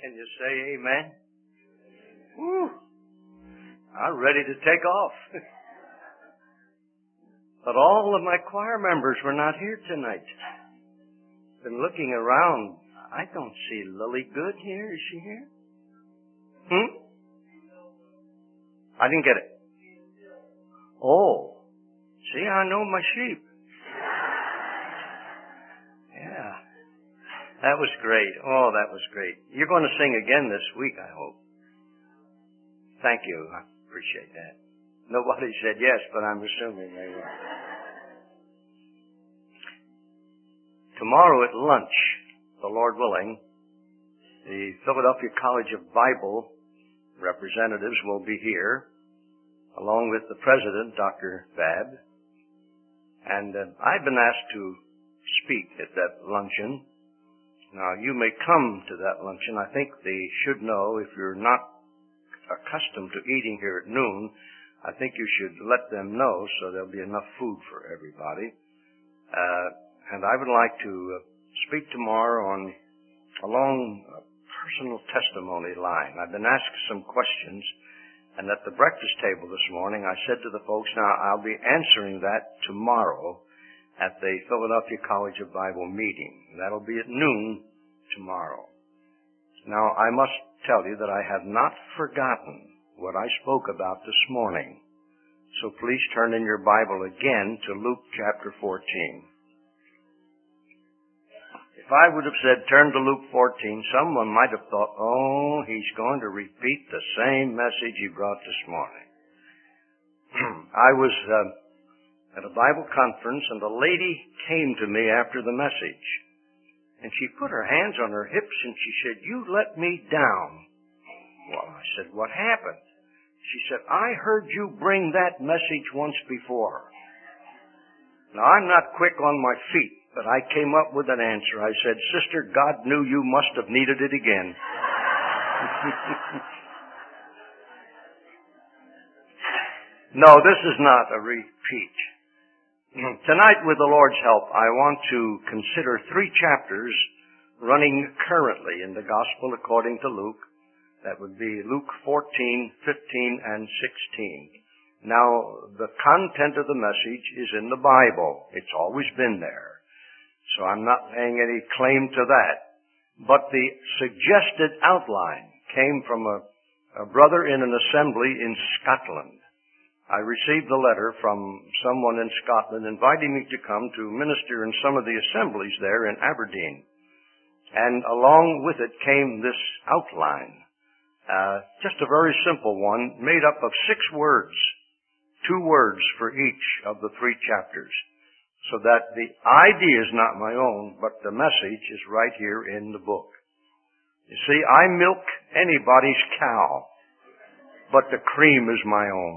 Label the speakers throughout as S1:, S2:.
S1: Can you say amen? Woo! I'm ready to take off. But all of my choir members were not here tonight. Been looking around. I don't see Lily Good here. Is she here? I didn't get it. Oh. See, I know my sheep. Yeah. That was great. Oh, that was great. You're going to sing again this week, I hope. Thank you. I appreciate that. Nobody said yes, but I'm assuming they will. Tomorrow at lunch, the Lord willing, the Philadelphia College of Bible representatives will be here, along with the president, Dr. Babb. And I've been asked to speak at that luncheon. Now, you may come to that luncheon. I think they should know, if you're not accustomed to eating here at noon, I think you should let them know so there'll be enough food for everybody. And I would like to speak tomorrow along a personal testimony line. I've been asked some questions, and at the breakfast table this morning, I said to the folks, now I'll be answering that tomorrow at the Philadelphia College of Bible meeting. That'll be at noon tomorrow. Now, I must tell you that I have not forgotten what I spoke about this morning. So please turn in your Bible again to Luke chapter 14. If I would have said turn to Luke 14, someone might have thought, oh, he's going to repeat the same message he brought this morning. I was at a Bible conference, and a lady came to me after the message. And she put her hands on her hips and she said, you let me down. Well, I said, what happened? She said, I heard you bring that message once before. Now, I'm not quick on my feet, but I came up with an answer. I said, Sister, God knew you must have needed it again. No, this is not a repeat. Tonight, with the Lord's help, I want to consider 3 chapters running currently in the Gospel according to Luke. That would be Luke 14, 15, and 16. Now, the content of the message is in the Bible. It's always been there. So I'm not laying any claim to that. But the suggested outline came from a brother in an assembly in Scotland. I received a letter from someone in Scotland inviting me to come to minister in some of the assemblies there in Aberdeen. And along with it came this outline. Just a very simple one, made up of 6 words. 2 words for each of the 3 chapters. So that the idea is not my own, but the message is right here in the book. You see, I milk anybody's cow, but the cream is my own.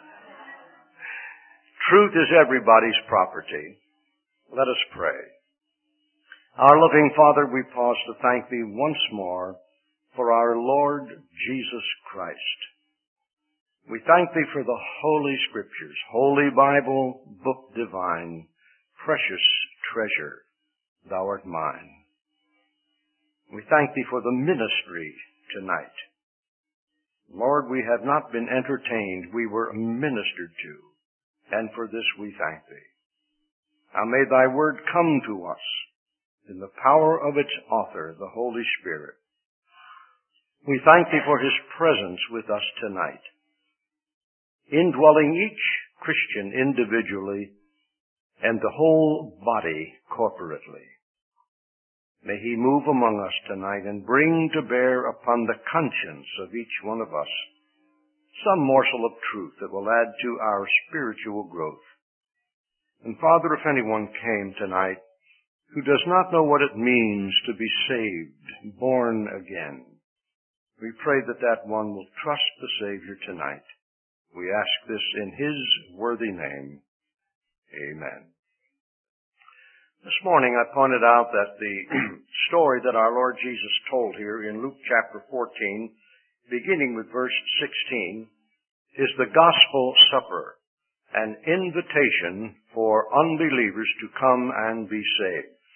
S1: Truth is everybody's property. Let us pray. Our loving Father, we pause to thank Thee once more for our Lord Jesus Christ. We thank Thee for the Holy Scriptures, Holy Bible, Book Divine, precious treasure, Thou art mine. We thank Thee for the ministry tonight. Lord, we have not been entertained, we were ministered to, and for this we thank Thee. Now may Thy word come to us in the power of its author, the Holy Spirit. We thank Thee for His presence with us tonight, indwelling each Christian individually and the whole body corporately. May He move among us tonight and bring to bear upon the conscience of each one of us some morsel of truth that will add to our spiritual growth. And Father, if anyone came tonight who does not know what it means to be saved, born again, we pray that that one will trust the Savior tonight. We ask this in His worthy name. Amen. This morning I pointed out that the story that our Lord Jesus told here in Luke chapter 14, beginning with verse 16, is the Gospel Supper, an invitation for unbelievers to come and be saved.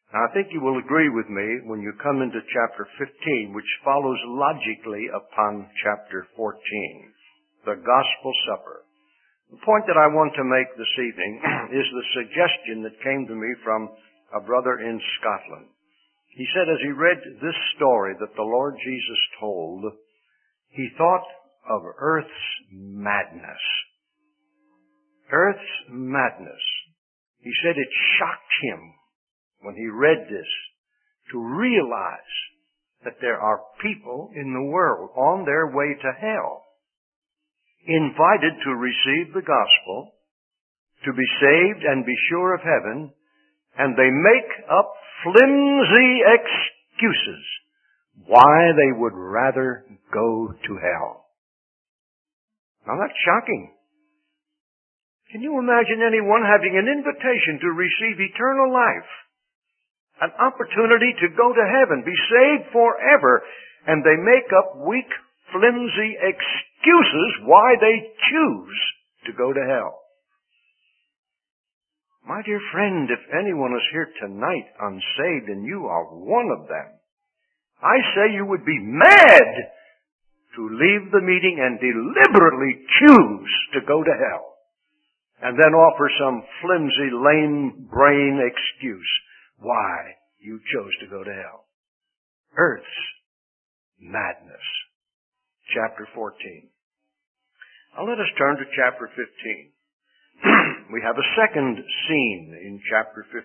S1: Now, I think you will agree with me when you come into chapter 15, which follows logically upon chapter 14, the Gospel Supper. The point that I want to make this evening is the suggestion that came to me from a brother in Scotland. He said as he read this story that the Lord Jesus told, he thought of earth's madness. Earth's madness. He said it shocked him when he read this to realize that there are people in the world on their way to hell, invited to receive the gospel, to be saved and be sure of heaven, and they make up flimsy excuses why they would rather go to hell. Now that's shocking. Can you imagine anyone having an invitation to receive eternal life, an opportunity to go to heaven, be saved forever, and they make up weak, flimsy excuses why they choose to go to hell? My dear friend, if anyone is here tonight unsaved and you are one of them, I say you would be mad to leave the meeting and deliberately choose to go to hell, and then offer some flimsy, lame brain excuse why you chose to go to hell. Earth's madness. Chapter 14. Now let us turn to chapter 15. We have a second scene in chapter 15.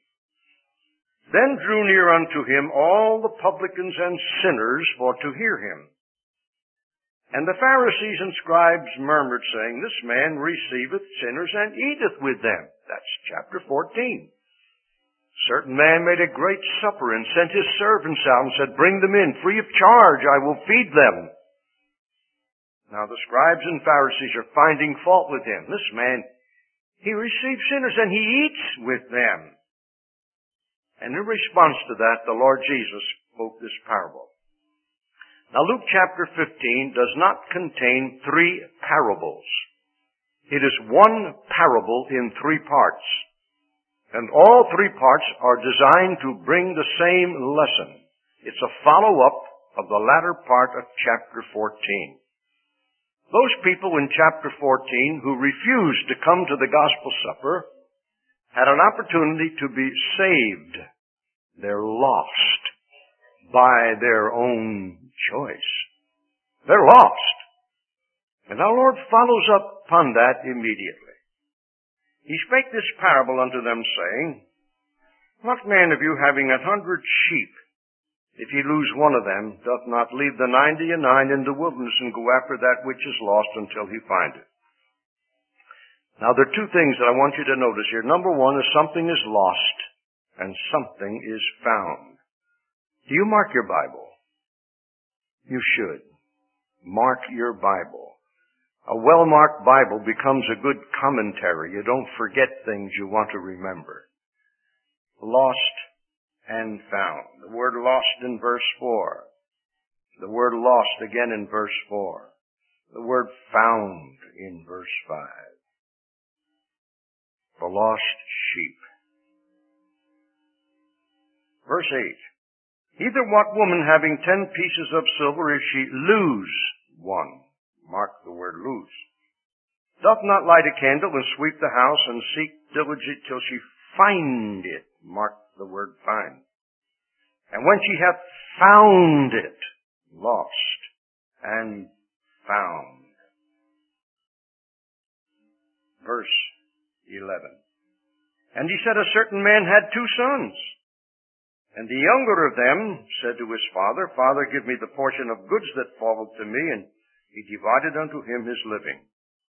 S1: Then drew near unto him all the publicans and sinners for to hear him. And the Pharisees and scribes murmured, saying, This man receiveth sinners and eateth with them. That's chapter 14. Certain man made a great supper and sent his servants out and said, Bring them in, free of charge, I will feed them. Now the scribes and Pharisees are finding fault with him. This man, he receives sinners and he eats with them. And in response to that, the Lord Jesus spoke this parable. Now Luke chapter 15 does not contain three parables. It is one parable in three parts. And all three parts are designed to bring the same lesson. It's a follow-up of the latter part of chapter 14. Those people in chapter 14 who refused to come to the gospel supper had an opportunity to be saved. They're lost by their own choice. They're lost. And our Lord follows up upon that immediately. He spake this parable unto them, saying, What man of you having 100 sheep, if he lose one of them, doth not leave the 99 in the wilderness and go after that which is lost until he find it? Now there are two things that I want you to notice here. Number one is something is lost and something is found. Do you mark your Bible? You should. Mark your Bible. A well-marked Bible becomes a good commentary. You don't forget things you want to remember. Lost and found. The word lost in verse 4. The word lost again in verse 4. The word found in verse 5. The lost sheep. Verse 8. Either what woman having 10 pieces of silver, if she lose one, mark the word lose, doth not light a candle and sweep the house and seek diligently till she find it, mark the word find. And when she hath found it, lost and found. Verse 11. And he said, a certain man had 2 sons. And the younger of them said to his father, Father, give me the portion of goods that falleth to me. And he divided unto him his living.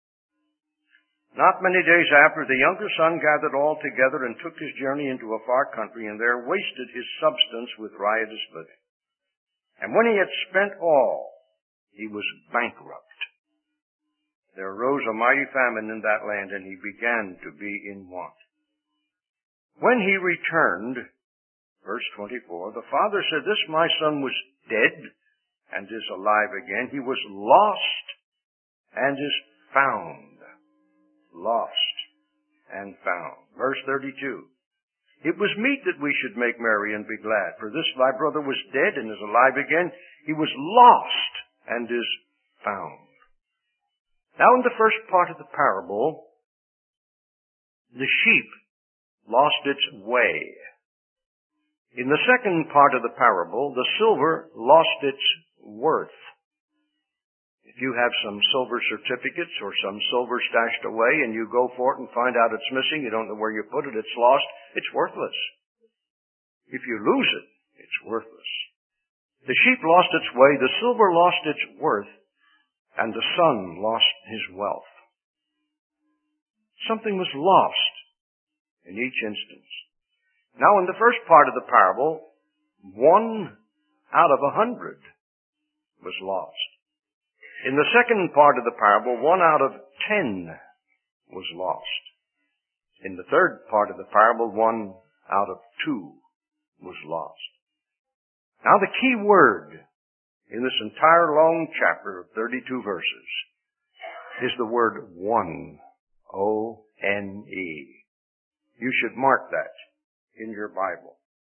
S1: Not many days after, the younger son gathered all together and took his journey into a far country, and there wasted his substance with riotous living. And when he had spent all, he was bankrupt. There arose a mighty famine in that land, and he began to be in want. When he returned, verse 24, the father said, This my son was dead, and is alive again. He was lost, and is found. Lost and found. Verse 32. It was meet that we should make merry and be glad. For this thy brother was dead and is alive again. He was lost and is found. Now in the first part of the parable, the sheep lost its way. In the second part of the parable, the silver lost its worth. If you have some silver certificates or some silver stashed away and you go for it and find out it's missing, you don't know where you put it, it's lost, it's worthless. If you lose it, it's worthless. The sheep lost its way, the silver lost its worth, and the son lost his wealth. Something was lost in each instance. Now in the first part of the parable, 1 out of 100 was lost. In the second part of the parable, 1 out of 10 was lost. In the third part of the parable, 1 out of 2 was lost. Now the key word in this entire long chapter of 32 verses is the word one. O-N-E. You should mark that in your Bible.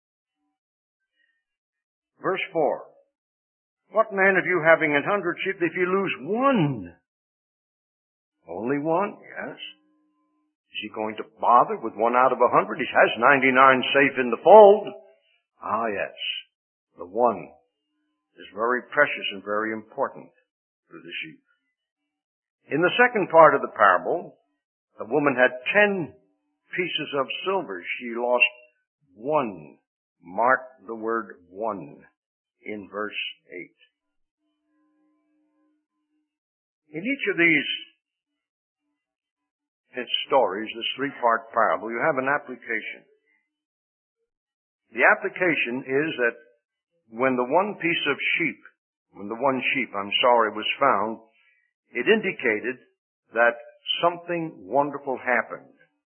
S1: Verse 4. What man of you having 100 sheep, if you lose one? Only one? Yes. Is he going to bother with 1 out of 100? He has 99 safe in the fold. Ah, yes. The one is very precious and very important to the sheep. In the second part of the parable, the woman had 10 pieces of silver. She lost 1. Mark the word 1 in verse 8. In each of these stories, this 3-part parable, you have an application. The application is that when the one sheep was found, it indicated that something wonderful happened.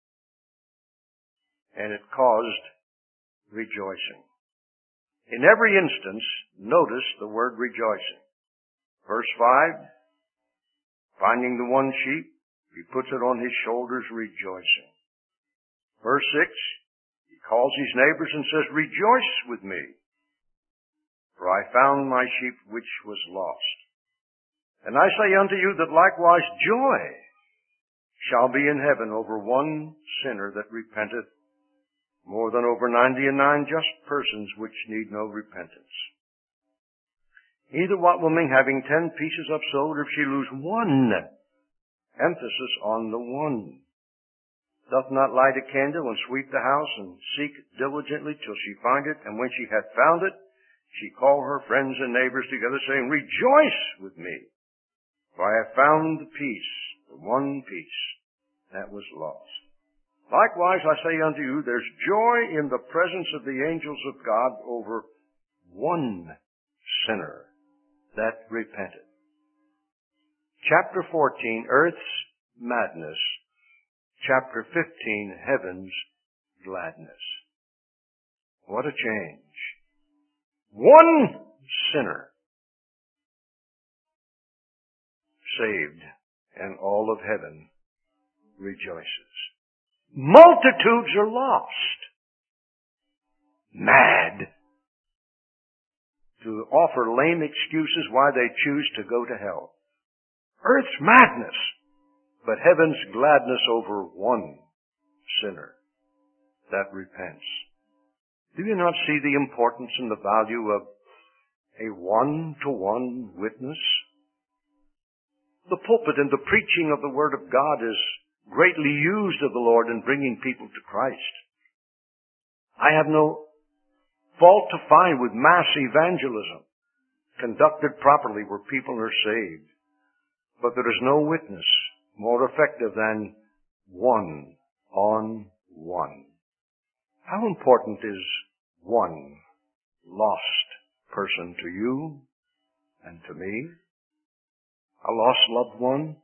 S1: And it caused rejoicing. In every instance, notice the word rejoicing. Verse 5, finding the one sheep, he puts it on his shoulders rejoicing. Verse 6, he calls his neighbors and says, rejoice with me, for I found my sheep which was lost. And I say unto you that likewise joy shall be in heaven over one sinner that repenteth, more than over 99 just persons which need no repentance. Either what woman having 10 pieces of silver, if she lose one, emphasis on the one, doth not light a candle and sweep the house and seek diligently till she find it, and when she hath found it, she call her friends and neighbors together, saying, rejoice with me, for I have found the piece, the one piece that was lost. Likewise, I say unto you, there's joy in the presence of the angels of God over one sinner that repented. Chapter 14, Earth's madness. Chapter 15, Heaven's gladness. What a change. One sinner saved, and all of heaven rejoices. Multitudes are lost. Mad. To offer lame excuses why they choose to go to hell. Earth's madness, but heaven's gladness over one sinner that repents. Do you not see the importance and the value of a one-to-one witness? The pulpit and the preaching of the Word of God is greatly used of the Lord in bringing people to Christ. I have no fault to find with mass evangelism conducted properly where people are saved. But there is no witness more effective than one on one. How important is one lost person to you and to me? A lost loved one?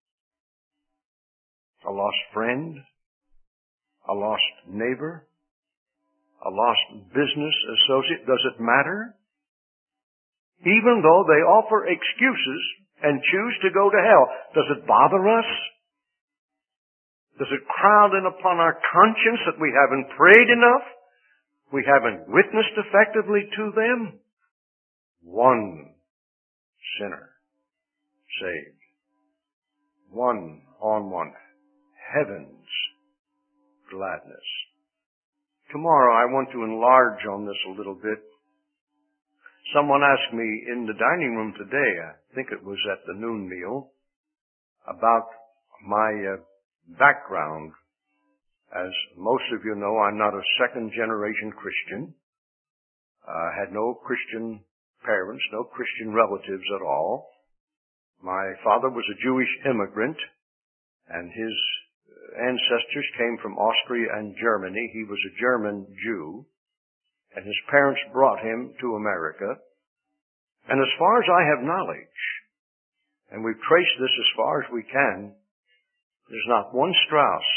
S1: A lost friend? A lost neighbor? A lost business associate? Does it matter? Even though they offer excuses and choose to go to hell, does it bother us? Does it crowd in upon our conscience that we haven't prayed enough? We haven't witnessed effectively to them? One sinner saved. One on one. Heaven's gladness. Tomorrow I want to enlarge on this a little bit. Someone asked me in the dining room today, I think it was at the noon meal, about my background. As most of you know, I'm not a second-generation Christian. I had no Christian parents, no Christian relatives at all. My father was a Jewish immigrant, and his ancestors came from Austria and Germany. He was a German Jew, and his parents brought him to America. And as far as I have knowledge, and we've traced this as far as we can, there's not one Strauss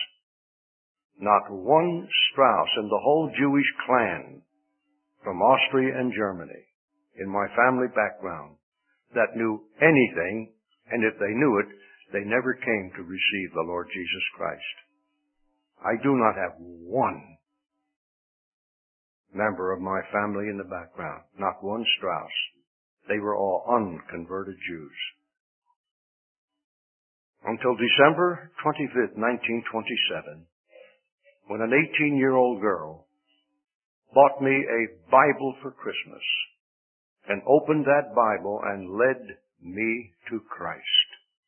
S1: in the whole Jewish clan from Austria and Germany in my family background that knew anything, and if they knew it, they never came to receive the Lord Jesus Christ. I do not have one member of my family in the background, not one Strauss. They were all unconverted Jews. Until December 25th, 1927, when an 18-year-old girl bought me a Bible for Christmas and opened that Bible and led me to Christ.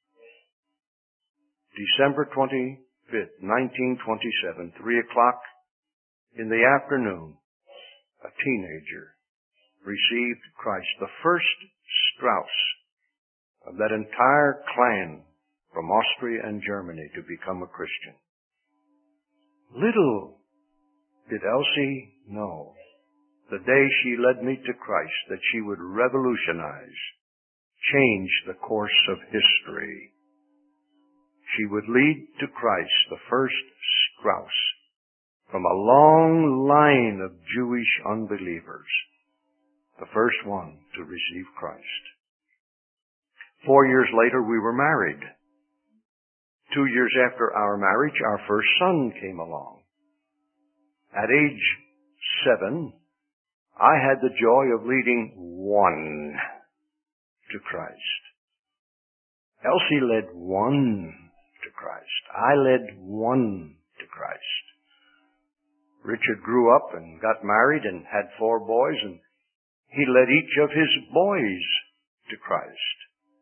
S1: December 25th, 1927, 3 o'clock in the afternoon, a teenager received Christ, the first Strauss of that entire clan from Austria and Germany to become a Christian. Little did Elsie know the day she led me to Christ that she would revolutionize, change the course of history. She would lead to Christ the first Strauss from a long line of Jewish unbelievers, the first one to receive Christ. 4 years later, we were married. 2 years after our marriage, our first son came along. At age 7, I had the joy of leading one to Christ. Elsie led one to Christ. I led one to Christ. Richard grew up and got married and had 4 boys, and he led each of his boys to Christ.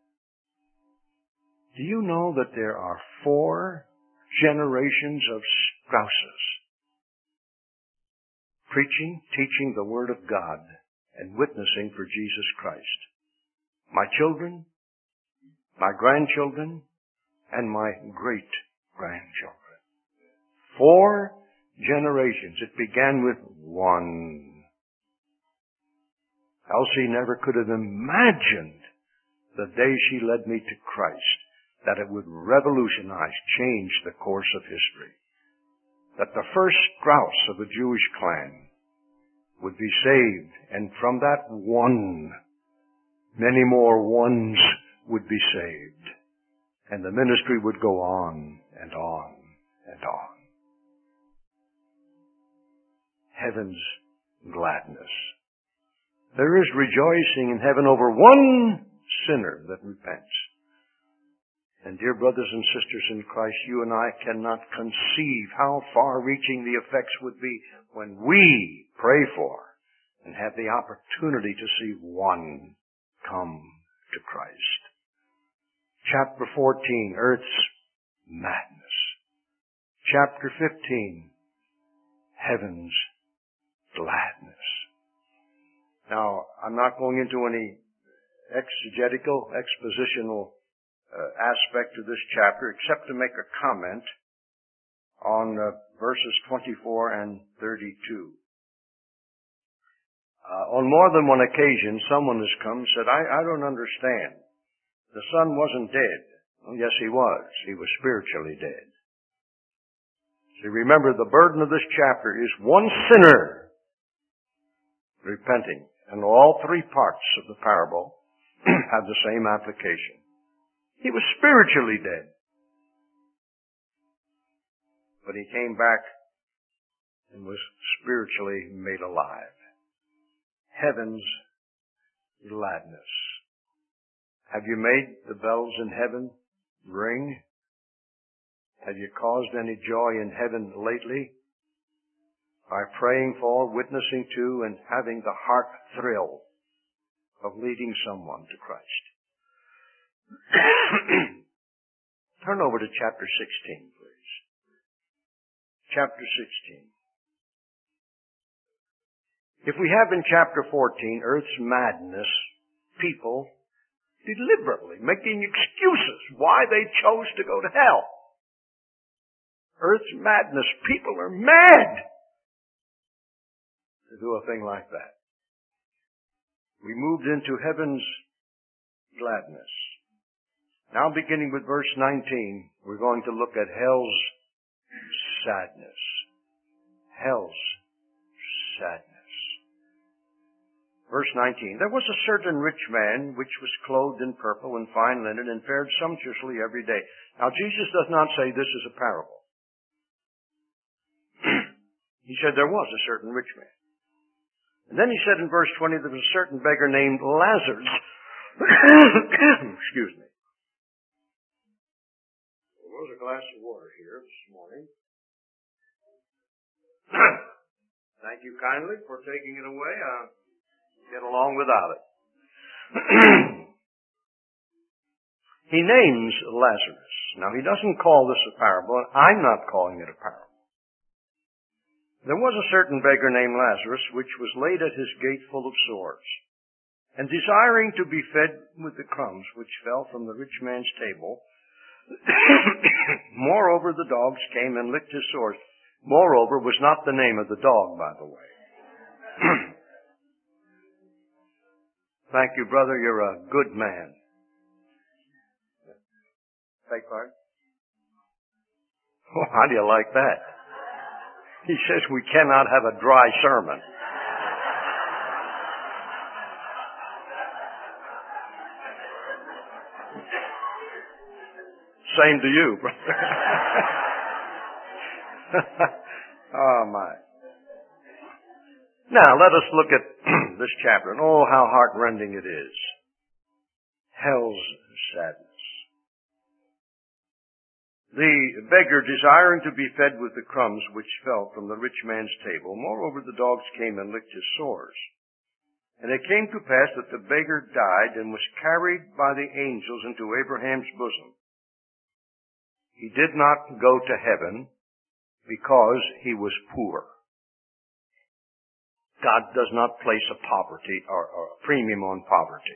S1: Do you know that there are 4 generations of Strausses preaching, teaching the Word of God, and witnessing for Jesus Christ? My children, my grandchildren, and my great-grandchildren. 4 generations. It began with one. Elsie never could have imagined the day she led me to Christ that it would revolutionize, change the course of history. That the first Strauss of the Jewish clan would be saved, and from that one, many more ones would be saved. And the ministry would go on and on and on. Heaven's gladness. There is rejoicing in heaven over one sinner that repents. And dear brothers and sisters in Christ, you and I cannot conceive how far-reaching the effects would be when we pray for and have the opportunity to see one come to Christ. Chapter 14, Earth's Madness. Chapter 15, Heaven's Gladness. Now, I'm not going into any expositional aspect of this chapter, except to make a comment on verses 24 and 32. On more than one occasion, someone has come and said, I don't understand. The son wasn't dead. Well, yes, he was. He was spiritually dead. See, remember, the burden of this chapter is one sinner repenting. And all 3 parts of the parable have the same application. He was spiritually dead. but he came back and was spiritually made alive. Heaven's gladness. Have you made the bells in heaven ring? Have you caused any joy in heaven lately? By praying for, witnessing to, and having the heart thrill of leading someone to Christ. Turn over to chapter 16, please. Chapter 16. If we have in chapter 14 earth's madness, people deliberately making excuses why they chose to go to hell. Earth's madness, people are mad to do a thing like that. We moved into heaven's gladness. Now beginning with verse 19, we're going to look at hell's sadness. Hell's sadness. Verse 19, there was a certain rich man which was clothed in purple and fine linen and fared sumptuously every day. Now Jesus does not say this is a parable. He said there was a certain rich man. And then he said in verse 20, there was a certain beggar named Lazarus. Excuse me. There was a glass of water here this morning. Thank you kindly for taking it away. I'll get along without it. He names Lazarus. Now, he doesn't call this a parable, and I'm not calling it a parable. There was a certain beggar named Lazarus, which was laid at his gate full of sores, and desiring to be fed with the crumbs which fell from the rich man's table. Moreover, the dogs came and licked his sores. Moreover was not the name of the dog, by the way. Thank you, brother. You're a good man. Beg pardon? Oh, how do you like that? He says we cannot have a dry sermon. Same to you, brother. Oh, my. Now, let us look at this chapter, and oh, how heartrending it is. Hell's sadness. The beggar, desiring to be fed with the crumbs which fell from the rich man's table, moreover the dogs came and licked his sores. And it came to pass that the beggar died and was carried by the angels into Abraham's bosom. He did not go to heaven because he was poor. God does not place a poverty or a premium on poverty.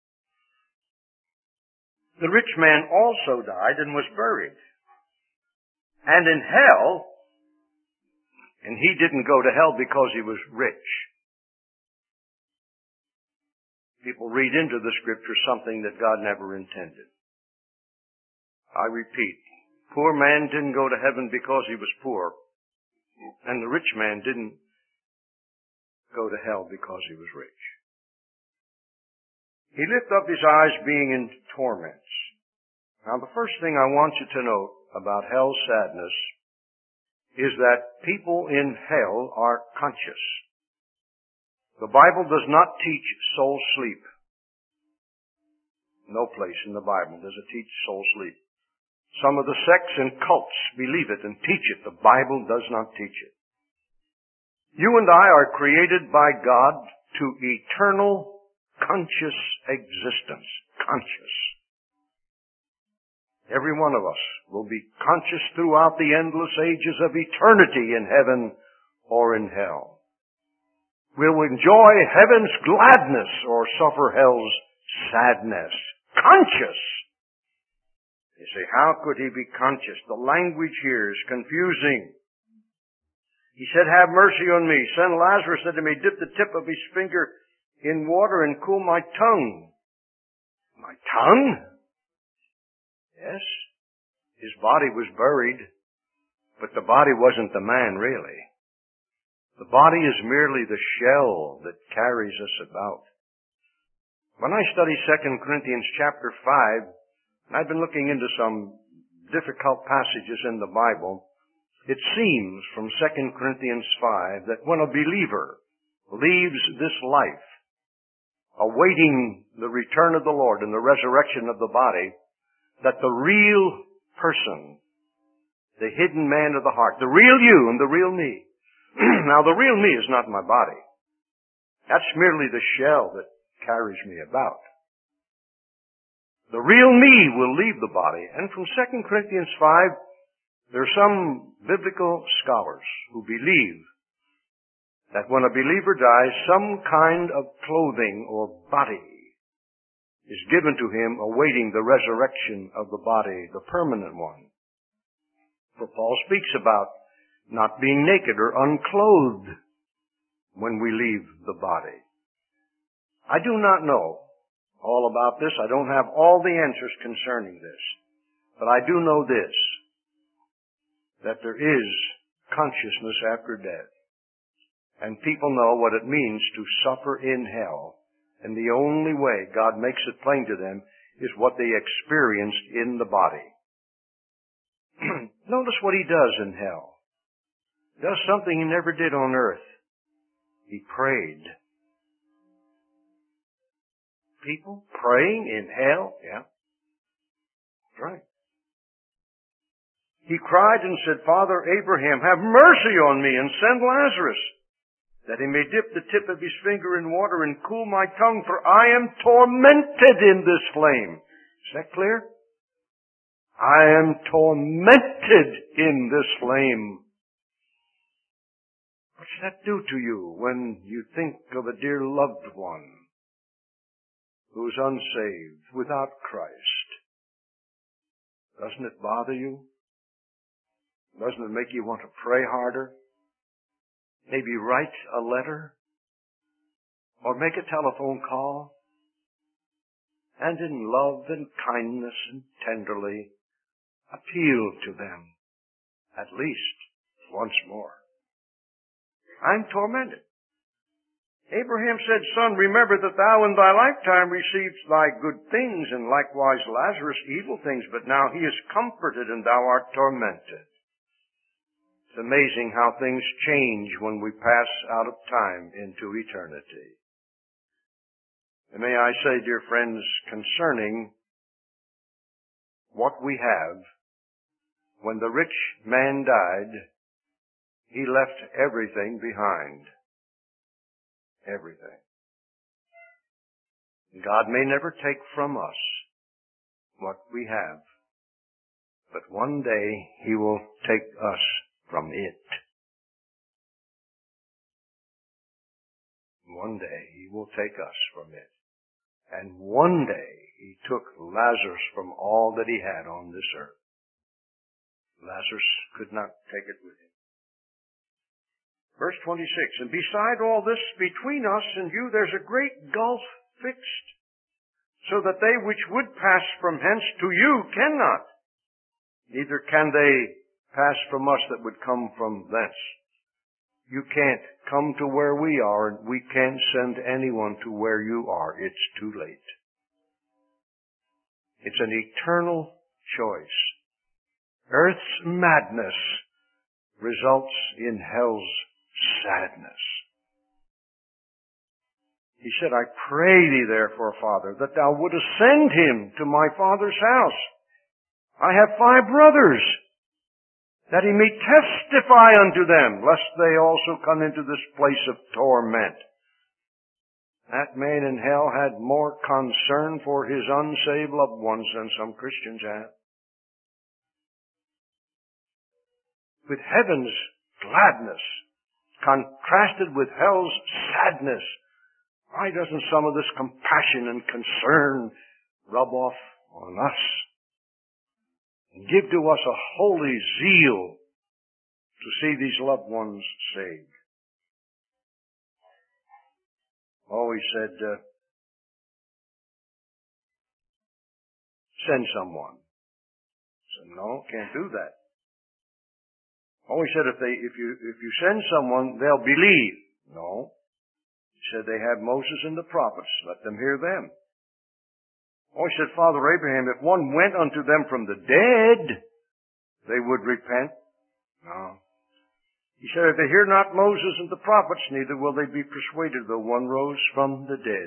S1: The rich man also died and was buried. And in hell, and he didn't go to hell because he was rich. People read into the scripture something that God never intended. I repeat, poor man didn't go to heaven because he was poor, and the rich man didn't go to hell because he was rich. He lifted up his eyes being in torments. Now the first thing I want you to note about hell's sadness is that people in hell are conscious. The Bible does not teach soul sleep. No place in the Bible does it teach soul sleep. Some of the sects and cults believe it and teach it. The Bible does not teach it. You and I are created by God to eternal conscious existence. Conscious. Every one of us will be conscious throughout the endless ages of eternity in heaven or in hell. We'll enjoy heaven's gladness or suffer hell's sadness. Conscious. You say, how could he be conscious? The language here is confusing. He said, have mercy on me. Send Lazarus that he may dip the tip of his finger in water and cool my tongue. My tongue? Yes. His body was buried, but the body wasn't the man, really. The body is merely the shell that carries us about. When I study 2 Corinthians chapter 5, and I've been looking into some difficult passages in the Bible, It seems from 2 Corinthians 5 that when a believer leaves this life, awaiting the return of the Lord and the resurrection of the body, that the real person, the hidden man of the heart, the real you and the real me. Now, the real me is not my body. That's merely the shell that carries me about. The real me will leave the body. And from 2 Corinthians 5, there are some biblical scholars who believe that when a believer dies, some kind of clothing or body is given to him awaiting the resurrection of the body, the permanent one. For Paul speaks about not being naked or unclothed when we leave the body. I do not know all about this. I don't have all the answers concerning this. But I do know this, that there is consciousness after death. And people know what it means to suffer in hell. And the only way God makes it plain to them is what they experienced in the body. Notice what he does in hell. He does something he never did on earth. He prayed. People praying in hell? Yeah. That's right. He cried and said, Father Abraham, have mercy on me and send Lazarus, that he may dip the tip of his finger in water and cool my tongue, for I am tormented in this flame. Is that clear? I am tormented in this flame. What's that do to you when you think of a dear loved one who's unsaved, without Christ? Doesn't it bother you? Doesn't it make you want to pray harder? Maybe write a letter? Or make a telephone call? And in love and kindness and tenderly appeal to them, at least once more. I'm tormented. Abraham said, Son, remember that thou in thy lifetime receivest thy good things, and likewise Lazarus evil things, but now he is comforted and thou art tormented. It's amazing how things change when we pass out of time into eternity. And may I say, dear friends, concerning what we have, when the rich man died, he left everything behind. Everything. God may never take from us what we have, but one day he will take us from it. One day he will take us from it. And one day he took Lazarus from all that he had on this earth. Lazarus could not take it with him. Verse 26, and beside all this, between us and you, there's a great gulf fixed, so that they which would pass from hence to you cannot, neither can they pass from us that would come from thence. You can't come to where we are, and we can't send anyone to where you are. It's too late. It's an eternal choice. Earth's madness results in hell's sadness. He said, I pray thee therefore, Father, that thou wouldest send him to my father's house. I have 5 brothers, that he may testify unto them, lest they also come into this place of torment. That man in hell had more concern for his unsaved loved ones than some Christians have. With heaven's gladness contrasted with hell's sadness, why doesn't some of this compassion and concern rub off on us and give to us a holy zeal to see these loved ones saved? Always said, send someone. I said, no, can't do that. Always said, if you send someone, they'll believe. No. He said, they have Moses and the prophets. Let them hear them. Always said, Father Abraham, if one went unto them from the dead, they would repent. No. He said, if they hear not Moses and the prophets, neither will they be persuaded, though one rose from the dead.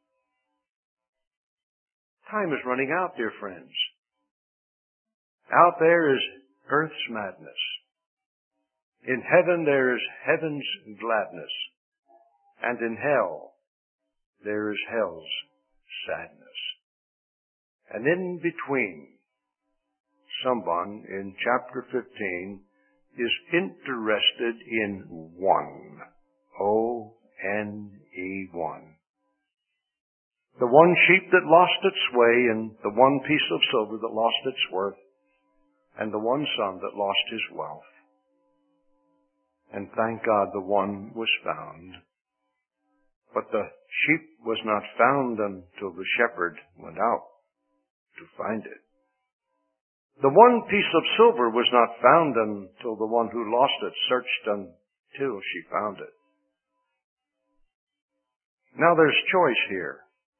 S1: Time is running out, dear friends. Out there is earth's madness. In heaven there is heaven's gladness. And in hell there is hell's sadness. And in between, someone in chapter 15 is interested in one. O-N-E-1. The one sheep that lost its way, and the one piece of silver that lost its worth, and the one son that lost his wealth. And thank God the one was found. But the sheep was not found until the shepherd went out to find it. The one piece of silver was not found until the one who lost it searched until she found it. Now there's choice here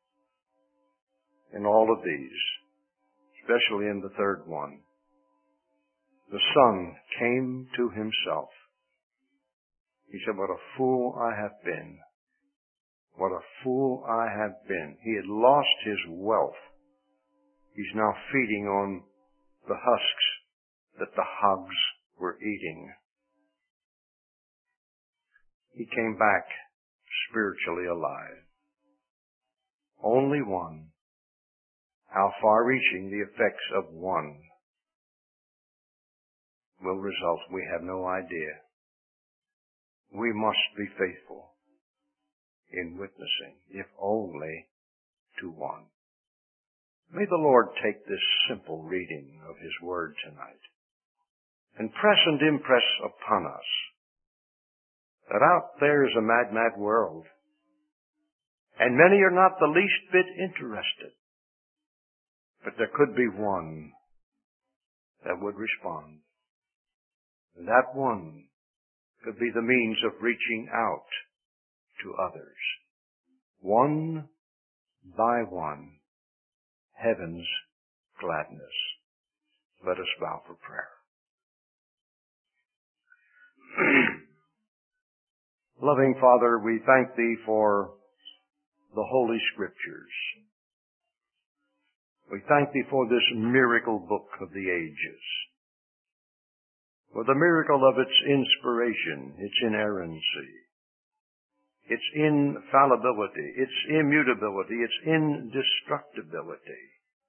S1: in all of these, especially in the third one. The son came to himself. He said, what a fool I have been. What a fool I have been. He had lost his wealth. He's now feeding on the husks that the hogs were eating. He came back spiritually alive. Only one. How far-reaching the effects of one will result, we have no idea. We must be faithful in witnessing, if only to one. May the Lord take this simple reading of His Word tonight and press and impress upon us that out there is a mad, mad world, and many are not the least bit interested, but there could be one that would respond, and that one could be the means of reaching out to others. One by one, heaven's gladness. Let us bow for prayer. Loving Father, we thank Thee for the Holy Scriptures. We thank Thee for this miracle book of the ages, for the miracle of its inspiration, its inerrancy, its infallibility, its immutability, its indestructibility.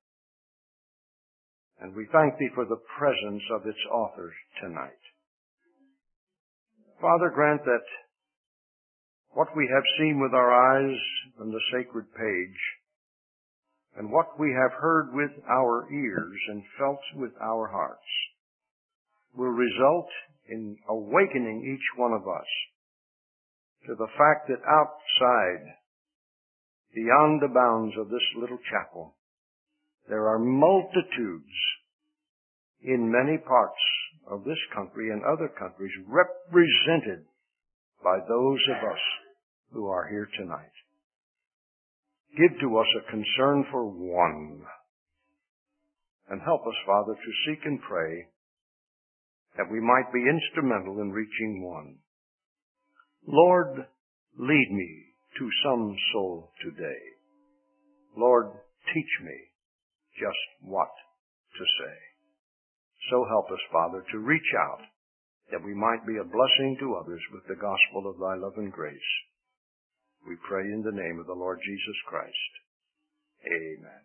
S1: And we thank Thee for the presence of its author tonight. Father, grant that what we have seen with our eyes on the sacred page, and what we have heard with our ears and felt with our hearts, will result in awakening each one of us to the fact that outside, beyond the bounds of this little chapel, there are multitudes in many parts of this country and other countries represented by those of us who are here tonight. Give to us a concern for one, and help us, Father, to seek and pray that we might be instrumental in reaching one. Lord, lead me to some soul today. Lord, teach me just what to say. So help us, Father, to reach out that we might be a blessing to others with the gospel of Thy love and grace. We pray in the name of the Lord Jesus Christ. Amen.